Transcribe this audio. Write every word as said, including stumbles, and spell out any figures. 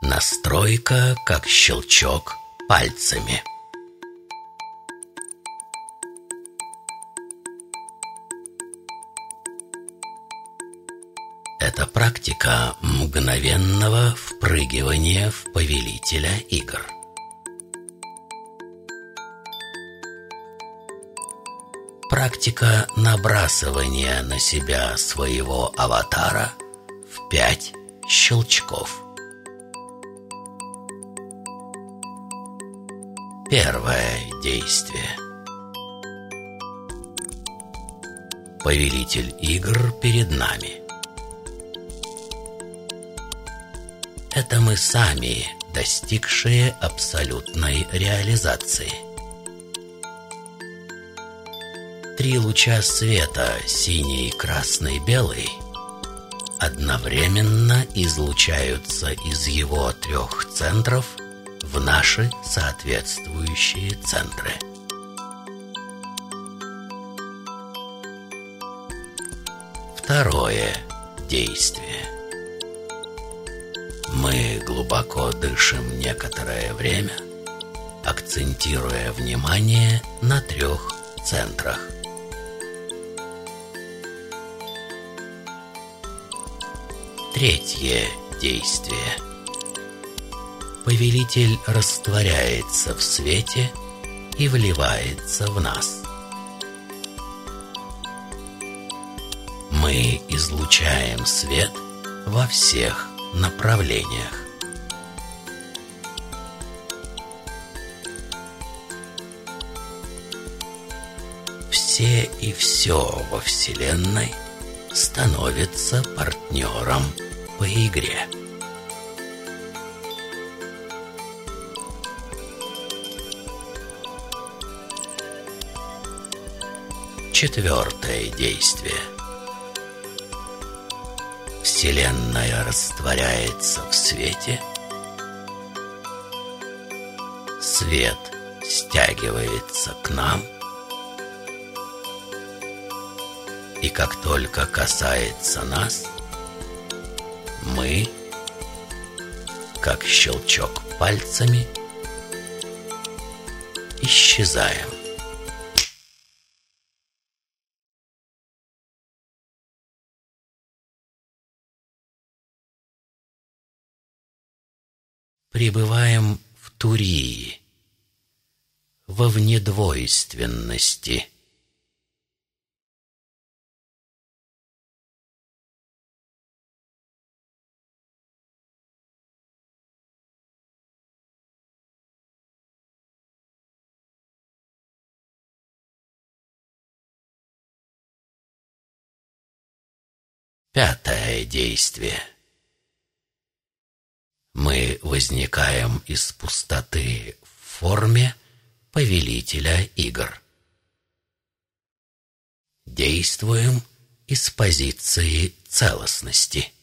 Настройка как щелчок пальцами. Это практика мгновенного впрыгивания в повелителя игр. Практика набрасывания на себя своего аватара в пять щелчков. Первое действие. Повелитель игр перед нами. Это мы сами, достигшие абсолютной реализации. Три луча света, синий, красный, белый, одновременно излучаются из его трех центров в наши соответствующие центры. Второе действие. Мы глубоко дышим некоторое время, акцентируя внимание на трех центрах. Третье действие. Повелитель растворяется в свете и вливается в нас. Мы излучаем свет во всех направлениях. Все и все во Вселенной становится партнером по игре. Четвертое действие. Вселенная растворяется в свете, свет стягивается к нам, и как только касается нас, мы, как щелчок пальцами, исчезаем. Пребываем в турии, во внедвойственности. Пятое действие. Мы возникаем из пустоты в форме повелителя игр. Действуем из позиции целостности.